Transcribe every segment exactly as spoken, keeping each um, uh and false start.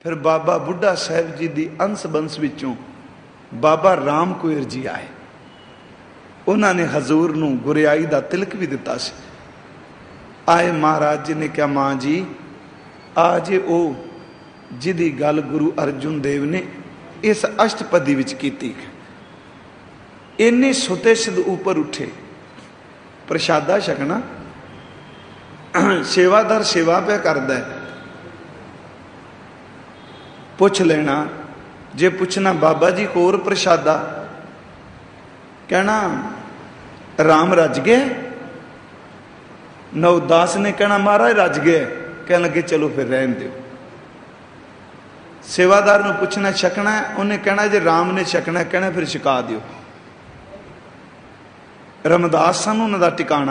फिर बाबा बुढ़ा साहब जी की अंश बंश विचों बाबा राम कोयर जी आए। उन्होंने हजूर नूं गुरियाई का तिलक भी दिता सी। आए महाराज जी ने कहा, माँ जी आज वो जिदी गल गुरु अर्जुन देव ने इस अष्टपदी विच कीती। इन्ने सुते सिद्ध ऊपर उठे, प्रशादा छकना, सेवादार सेवा पे करदा है, पुछ लेना, जे पुछना बाबा जी होर प्रशादा, कहना राम रज गया। नवदास ने कहना महाराज रज गया। कह लगे चलो फिर रहन दो। सेवादार नूं पुछना छकना है, उन्हें कहना जे राम ने छकना कहना फिर छका दिओ। रमदास सन उन्हां दा टिकाणा।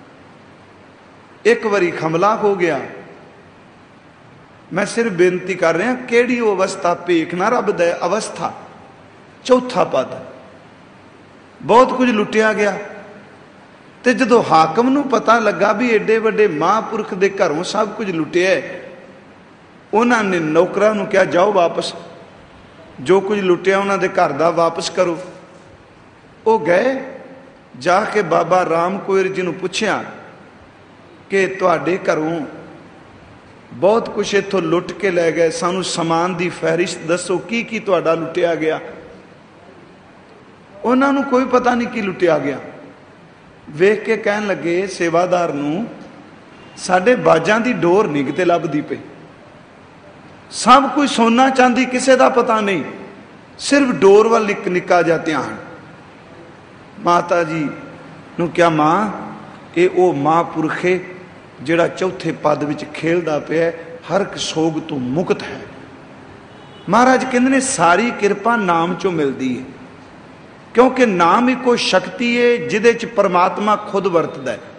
एक बारी खमला हो गया। मैं सिर्फ बेनती कर रहा, केड़ी अवस्था भेख ना रब दे अवस्था। चौथा पद बहुत कुछ लुटिया गया। ते जदों हाकम नूं पता लगा भी एडे वड्डे महापुरख दे घरों सब कुछ लुटिया, उन्होंने नौकरां नूं कहा जाओ वापस, जो कुछ लुटिया उन्होंने दे घर दा वापस करो। वो गए, जाके बाबा राम कोयर जी नूं पुछया कि तुहाडे घरों बहुत कुछ इत्थों लुट के लै गए, सानू समान की फहरिस्त दसो की की तुहाडा लुटिया गया। उन्होंने कोई पता नहीं की लुटिया गया। वेख के कहन लगे सेवादार नूं, साडे बाजां दी डोर नहीं किते लभदी पई, सब कुछ सोना चांदी किसे दा पता नहीं, सिर्फ डोर वाल एक निक्का जिहा ध्यान। माता जी नूं क्या मां ये ओ महापुरख है जिहड़ा चौथे पद विच खेलदा पिया, हर एक सोग तो मुक्त है। महाराज कहंदे ने सारी किरपा नाम चों मिलदी है, क्योंकि नाम ही कोई शक्ति है जिहदे च परमात्मा खुद वरतदा है।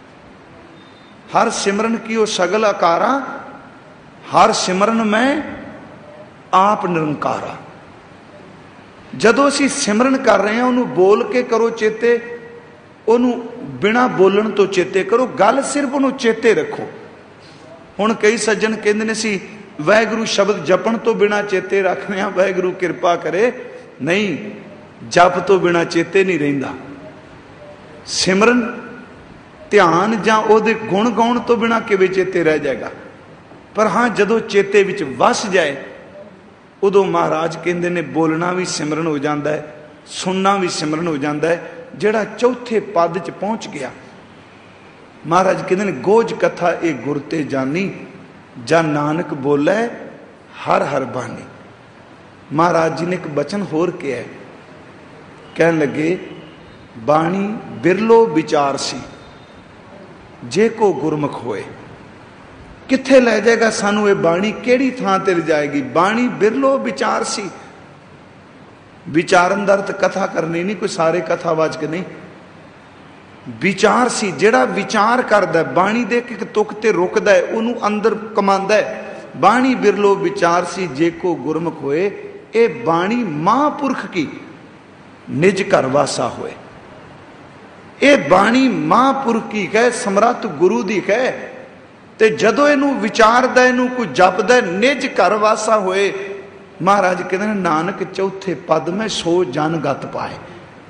हर सिमरन की ओ सगल आकारा, हर सिमरन में आप निरंकारा। जदों असीं सिमरन कर रहे हैं उन्होंने बोल के करो चेते, उन्होंने बिना बोलन तो चेते करो, गल सिर्फ उन्होंने चेते रखो। हुण कई सज्जन कहंदे ने सी वाहिगुरू शब्द जपण तो बिना चेते रखने, वाहिगुरू किरपा करे। नहीं, जप तो बिना चेते नहीं रहिंदा। सिमरन ध्यान जां उहदे गुण गाउण तो बिना किवें चेते रह जाएगा। पर हाँ जदों चेते विच वस जाए उदों महाराज कहंदे ने बोलना भी सिमरन हो जाता है, सुनना भी सिमरन हो जाता है। जिहड़ा चौथे पद च पहुंच गया, महाराज कहंदे ने गोज कथा ये गुर ते जानी, जा नानक बोलै हर हर बानी। महाराज जी ने एक बचन होर किया, कहन लगे बाणी बिरलो विचार सी, जे को गुरमुख होए। कित्थे लै जाएगा सानू ये बाणी, केड़ी थां ते ले जाएगी। बाणी बिरलो विचार सी। विचारन दा अर्थ कथा करनी नहीं, कोई सारे कथावाचक नहीं। विचार सी, जेड़ा विचार करदा है, बाणी दे के तुक ते रुकदा है, उन्हूं अंदर कमांदा है। बाणी बिरलो विचार सी, जे को गुरमुख होए। ये बाणी महापुरख की निज घर वासा होए। ये बाणी महापुरख की है, समर्थ गुरु दी है। ते जदों इनू विचारदा, इनू कोई जपदा, निज घर वासा होए। महाराज कहते हैं नानक चौथे पद में सो जन गत पाए।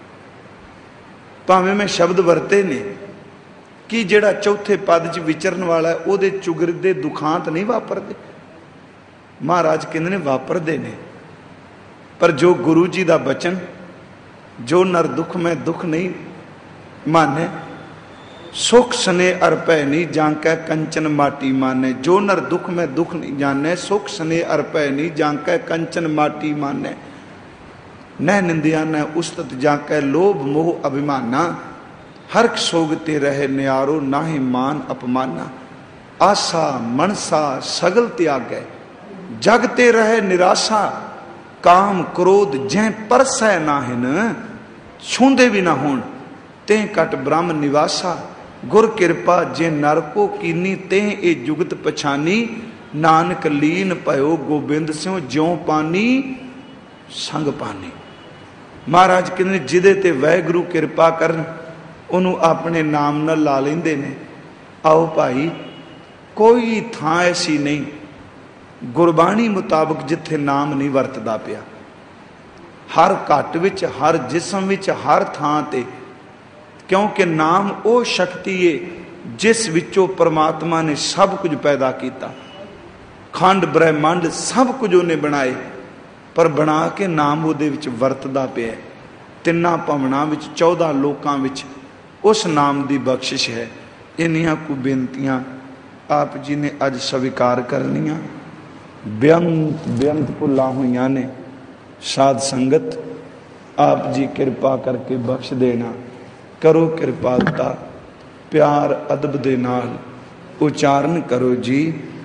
भावें मैं शब्द वरते ने कि जिहड़ा चौथे पद च विचरण वाला है उहदे चुगरदे दुखांत नहीं वापरदे। महाराज कहते ने वापरदे ने, पर जो गुरु जी का बचन, जो नर दुख में दुख नहीं माने, सुख सने अरपै नहीं जांकै कंचन माटी माने। जो नर दुख में दुख नहीं जाने, सुख सने अरपै नहीं जांकै कंचन माटी माने। न निंदिया न उस्तत जांकै लोभ मोह अभिमाना। हर सोगते रहे न्यारो नाहि मान अपमाना। आशा मनसा सगल त्यागै जगते रहे निराशा। काम क्रोध जै परसै नाहिन, छूंदे भी ना होण ते कट ब्रह्म निवासा। गुर किरपा जे नर को कीनी ते ए जुगत पछानी। नानक लीन भयो गोबिंद स्यों ज्यों पानी संग पानी। महाराज कहते जिदे ते वाहिगुरू किरपा करन उन्हों अपने नाम नाल ला लेंदे ने। आओ भाई, कोई थां ऐसी नहीं ਗੁਰਬਾਣੀ ਮੁਤਾਬਕ ਜਿੱਥੇ ਨਾਮ ਨਹੀਂ ਵਰਤਦਾ ਪਿਆ, ਹਰ ਘਟ ਵਿੱਚ, ਹਰ ਜਿਸਮ ਵਿੱਚ, ਹਰ ਥਾਂ ਤੇ, ਕਿਉਂਕਿ ਨਾਮ ਉਹ ਸ਼ਕਤੀ ਏ ਜਿਸ ਵਿੱਚੋਂ ਪਰਮਾਤਮਾ ਨੇ ਸਭ ਕੁਝ ਪੈਦਾ ਕੀਤਾ। ਖੰਡ ਬ੍ਰਹਿਮੰਡ ਸਭ ਕੁਝ ਉਹਨੇ ਬਣਾਏ, ਪਰ ਬਣਾ ਕੇ ਨਾਮ ਉਹਦੇ ਵਿੱਚ ਵਰਤਦਾ ਪਿਆ। ਤਿੰਨਾਂ ਭਵਨਾਂ ਵਿੱਚ, ਚੌਦਾਂ ਲੋਕਾਂ ਵਿੱਚ ਉਸ ਨਾਮ ਦੀ ਬਖਸ਼ਿਸ਼ ਹੈ। ਇੰਨੀਆਂ ਕੁ ਬੇਨਤੀਆਂ ਆਪ ਜੀ ਨੇ ਅੱਜ ਸਵੀਕਾਰ ਕਰਨੀਆਂ। ਬੇਅੰਤ ਬੇਅੰਤ ਭੁੱਲਾਂ ਹੋਈਆਂ ਨੇ। ਸਾਧ ਸੰਗਤ ਆਪ ਜੀ ਕਿਰਪਾ ਕਰਕੇ ਬਖਸ਼ ਦੇਣਾ। ਕਰੋ ਕਿਰਪਾਲਤਾ, ਪਿਆਰ ਅਦਬ ਦੇ ਨਾਲ ਉਚਾਰਨ ਕਰੋ ਜੀ।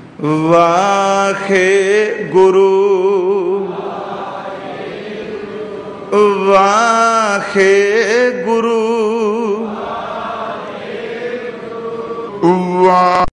ਵਾਖੇ ਗੁਰੂ ਵਾਖੇ ਗੁਰੂ ਵਾ